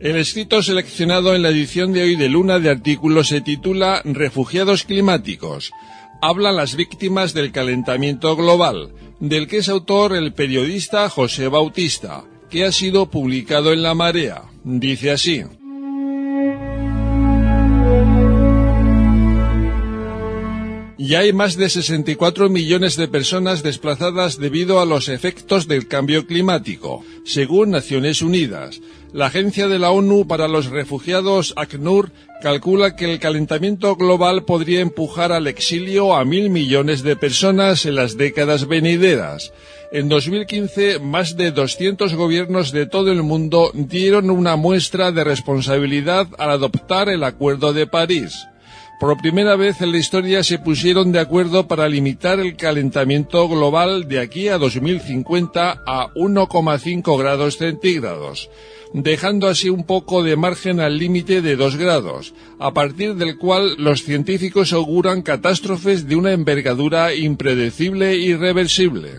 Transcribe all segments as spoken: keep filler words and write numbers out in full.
El escrito seleccionado en la edición de hoy de Luna de Artículos se titula Refugiados climáticos. Hablan las víctimas del calentamiento global, del que es autor el periodista José Bautista, que ha sido publicado en La Marea. Dice así: ya hay más de sesenta y cuatro millones de personas desplazadas debido a los efectos del cambio climático, según Naciones Unidas. La Agencia de la ONU para los Refugiados, ACNUR, calcula que el calentamiento global podría empujar al exilio a mil millones de personas en las décadas venideras. En dos mil quince, más de doscientos gobiernos de todo el mundo dieron una muestra de responsabilidad al adoptar el Acuerdo de París. Por primera vez en la historia se pusieron de acuerdo para limitar el calentamiento global de aquí a dos mil cincuenta a uno coma cinco grados centígrados, dejando así un poco de margen al límite de dos grados, a partir del cual los científicos auguran catástrofes de una envergadura impredecible e irreversible.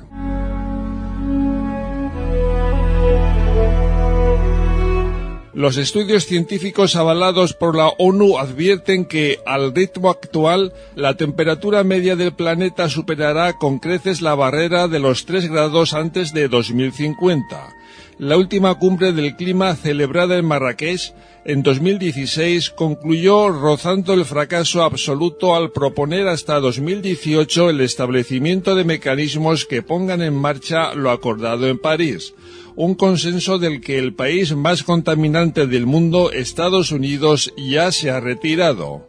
Los estudios científicos avalados por la ONU advierten que, al ritmo actual, la temperatura media del planeta superará con creces la barrera de los tres grados antes de dos mil cincuenta. La última cumbre del clima celebrada en Marrakech en dos mil dieciséis concluyó rozando el fracaso absoluto al proponer hasta dos mil dieciocho el establecimiento de mecanismos que pongan en marcha lo acordado en París, un consenso del que el país más contaminante del mundo, Estados Unidos, ya se ha retirado.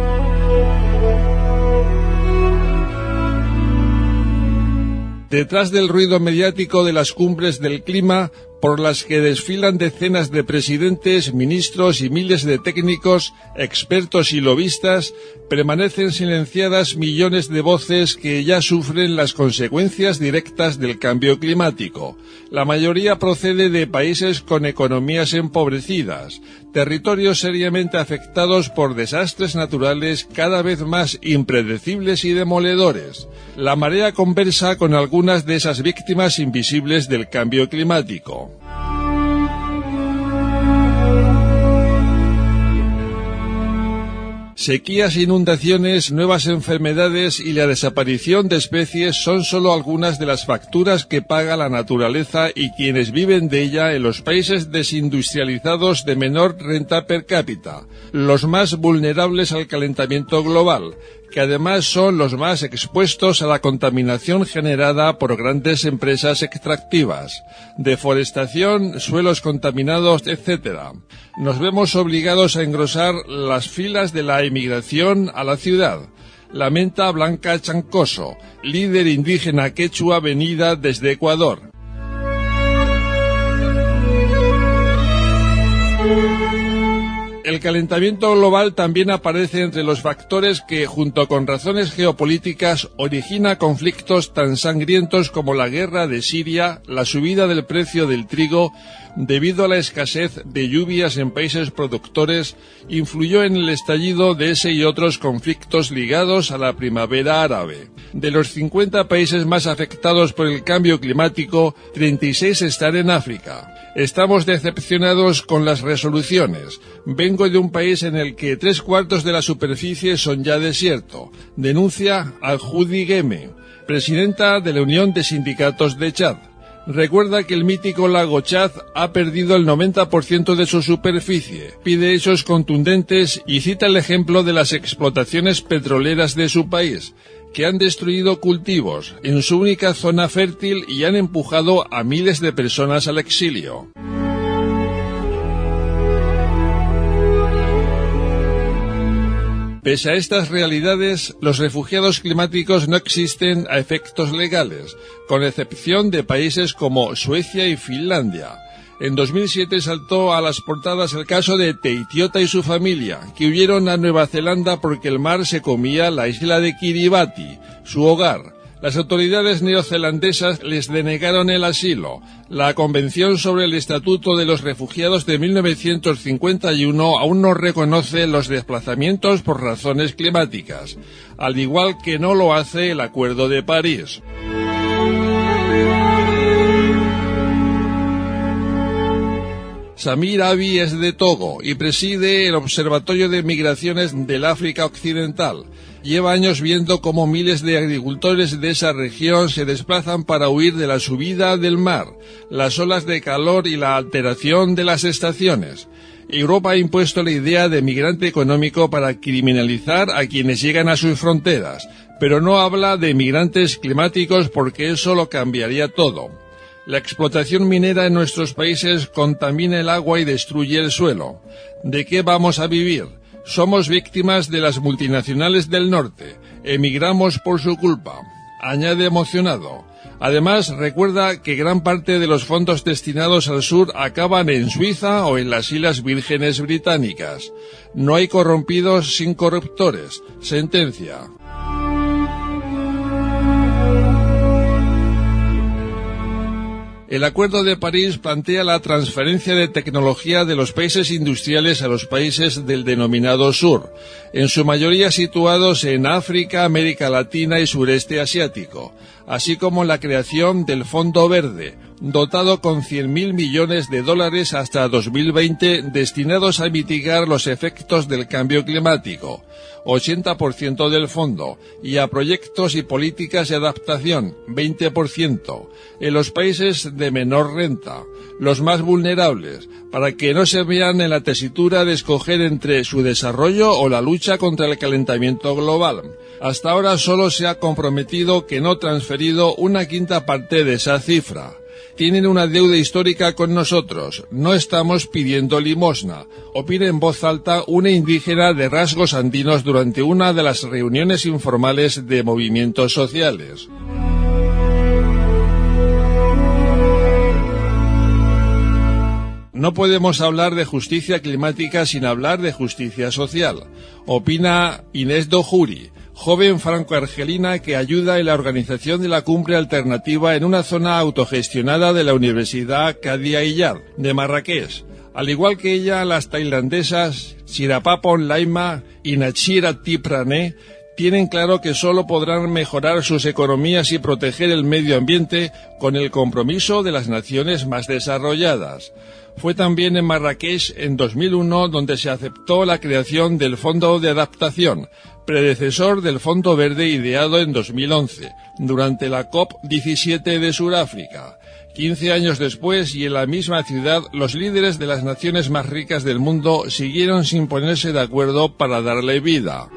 Detrás del ruido mediático de las cumbres del clima, por las que desfilan decenas de presidentes, ministros y miles de técnicos, expertos y lobistas, permanecen silenciadas millones de voces que ya sufren las consecuencias directas del cambio climático. La mayoría procede de países con economías empobrecidas, territorios seriamente afectados por desastres naturales cada vez más impredecibles y demoledores. La Marea conversa con algunas de esas víctimas invisibles del cambio climático. Sequías, inundaciones, nuevas enfermedades y la desaparición de especies son solo algunas de las facturas que paga la naturaleza y quienes viven de ella en los países desindustrializados de menor renta per cápita, los más vulnerables al calentamiento global, que además son los más expuestos a la contaminación generada por grandes empresas extractivas, deforestación, suelos contaminados, etcétera. Nos vemos obligados a engrosar las filas de la emigración a la ciudad. Lamenta Blanca Chancoso, líder indígena quechua venida desde Ecuador. El calentamiento global también aparece entre los factores que, junto con razones geopolíticas, origina conflictos tan sangrientos como la guerra de Siria, la subida del precio del trigo, debido a la escasez de lluvias en países productores, influyó en el estallido de ese y otros conflictos ligados a la primavera árabe. De los cincuenta países más afectados por el cambio climático, treinta y seis están en África. Estamos decepcionados con las resoluciones. Vengo de un país en el que tres cuartos de la superficie son ya desierto, denuncia Al-Hudi Geme, presidenta de la Unión de Sindicatos de Chad. Recuerda que el mítico lago Chad ha perdido el noventa por ciento de su superficie, pide hechos contundentes y cita el ejemplo de las explotaciones petroleras de su país, que han destruido cultivos en su única zona fértil y han empujado a miles de personas al exilio. Pese a estas realidades, los refugiados climáticos no existen a efectos legales, con excepción de países como Suecia y Finlandia. En dos mil siete saltó a las portadas el caso de Teitiota y su familia, que huyeron a Nueva Zelanda porque el mar se comía la isla de Kiribati, su hogar. Las autoridades neozelandesas les denegaron el asilo. La Convención sobre el Estatuto de los Refugiados de mil novecientos cincuenta y uno aún no reconoce los desplazamientos por razones climáticas, al igual que no lo hace el Acuerdo de París. Samir Abi es de Togo y preside el Observatorio de Migraciones del África Occidental. Lleva años viendo cómo miles de agricultores de esa región se desplazan para huir de la subida del mar, las olas de calor y la alteración de las estaciones. Europa ha impuesto la idea de migrante económico para criminalizar a quienes llegan a sus fronteras, pero no habla de migrantes climáticos porque eso lo cambiaría todo. La explotación minera en nuestros países contamina el agua y destruye el suelo. ¿De qué vamos a vivir? Somos víctimas de las multinacionales del norte. Emigramos por su culpa. Añade emocionado. Además, recuerda que gran parte de los fondos destinados al sur acaban en Suiza o en las Islas Vírgenes Británicas. No hay corrompidos sin corruptores. Sentencia. El Acuerdo de París plantea la transferencia de tecnología de los países industriales a los países del denominado Sur, en su mayoría situados en África, América Latina y Sureste Asiático, así como la creación del Fondo Verde, dotado con cien mil millones de dólares hasta dos mil veinte destinados a mitigar los efectos del cambio climático, ochenta por ciento del fondo, y a proyectos y políticas de adaptación, veinte por ciento, en los países de menor renta, los más vulnerables, para que no se vean en la tesitura de escoger entre su desarrollo o la lucha contra el calentamiento global. Hasta ahora solo se ha comprometido que no transferido una quinta parte de esa cifra. Tienen una deuda histórica con nosotros, no estamos pidiendo limosna, opina en voz alta una indígena de rasgos andinos durante una de las reuniones informales de movimientos sociales. No podemos hablar de justicia climática sin hablar de justicia social, opina Inés Dojuri, joven franco-argelina que ayuda en la organización de la cumbre alternativa en una zona autogestionada de la Universidad Qadia Iyad de Marrakech. Al igual que ella, las tailandesas Sirapapon Laima y Nachira Tiprane tienen claro que solo podrán mejorar sus economías y proteger el medio ambiente con el compromiso de las naciones más desarrolladas. Fue también en Marrakech en dos mil uno donde se aceptó la creación del Fondo de Adaptación, predecesor del Fondo Verde ideado en dos mil once, durante la COP diecisiete de Sudáfrica. Quince años después y en la misma ciudad, los líderes de las naciones más ricas del mundo siguieron sin ponerse de acuerdo para darle vida.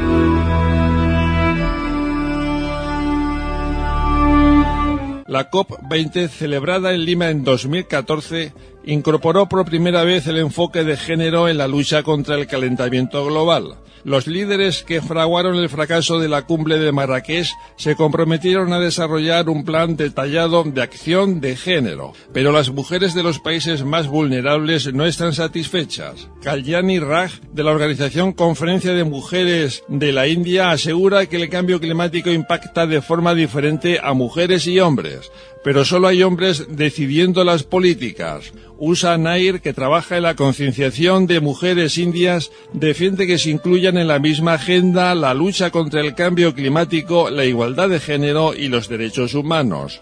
La COP veinte, celebrada en Lima en dos mil catorce, incorporó por primera vez el enfoque de género en la lucha contra el calentamiento global. Los líderes que fraguaron el fracaso de la cumbre de Marrakech se comprometieron a desarrollar un plan detallado de acción de género, pero las mujeres de los países más vulnerables no están satisfechas. Kalyani Raj, de la organización Conferencia de Mujeres de la India, asegura que el cambio climático impacta de forma diferente a mujeres y hombres, pero solo hay hombres decidiendo las políticas. Usa Nair, que trabaja en la concienciación de mujeres indias, defiende que se incluyan en la misma agenda la lucha contra el cambio climático, la igualdad de género y los derechos humanos.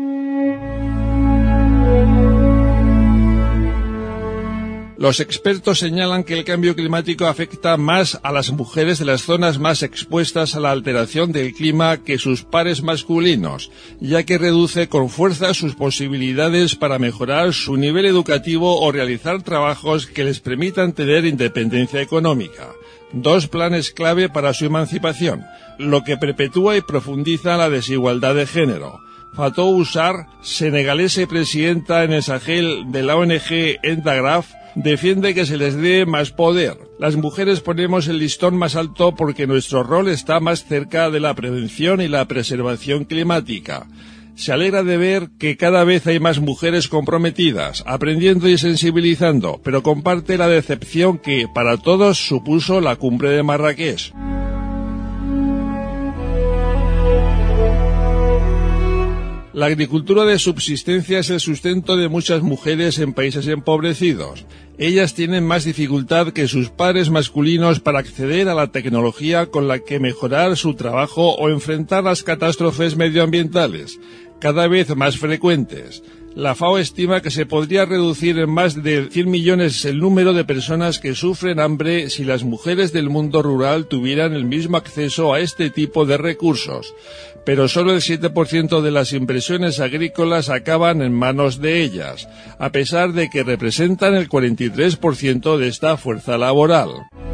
Los expertos señalan que el cambio climático afecta más a las mujeres de las zonas más expuestas a la alteración del clima que sus pares masculinos, ya que reduce con fuerza sus posibilidades para mejorar su nivel educativo o realizar trabajos que les permitan tener independencia económica. Dos planes clave para su emancipación, lo que perpetúa y profundiza la desigualdad de género. Fatou Sarr, senegalesa y presidenta en el Sahel de la O N G Endagraf, defiende que se les dé más poder. Las mujeres ponemos el listón más alto porque nuestro rol está más cerca de la prevención y la preservación climática. Se alegra de ver que cada vez hay más mujeres comprometidas, aprendiendo y sensibilizando, pero comparte la decepción que para todos supuso la cumbre de Marrakech. La agricultura de subsistencia es el sustento de muchas mujeres en países empobrecidos. Ellas tienen más dificultad que sus pares masculinos para acceder a la tecnología con la que mejorar su trabajo o enfrentar las catástrofes medioambientales, cada vez más frecuentes. La FAO estima que se podría reducir en más de cien millones el número de personas que sufren hambre si las mujeres del mundo rural tuvieran el mismo acceso a este tipo de recursos. Pero solo el siete por ciento de las impresiones agrícolas acaban en manos de ellas, a pesar de que representan el cuarenta y tres por ciento de esta fuerza laboral.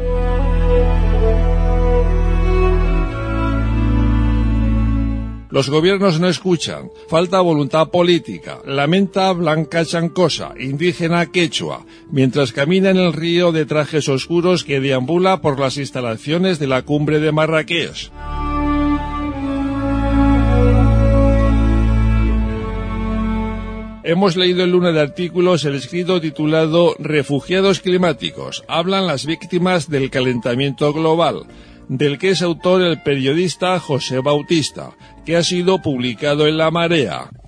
Los gobiernos no escuchan, falta voluntad política, lamenta Blanca Chancosa, indígena quechua, mientras camina en el río de trajes oscuros que deambula por las instalaciones de la cumbre de Marrakech. Hemos leído el lunes de artículos el escrito titulado Refugiados climáticos, hablan las víctimas del calentamiento global, del que es autor el periodista José Bautista, que ha sido publicado en La Marea.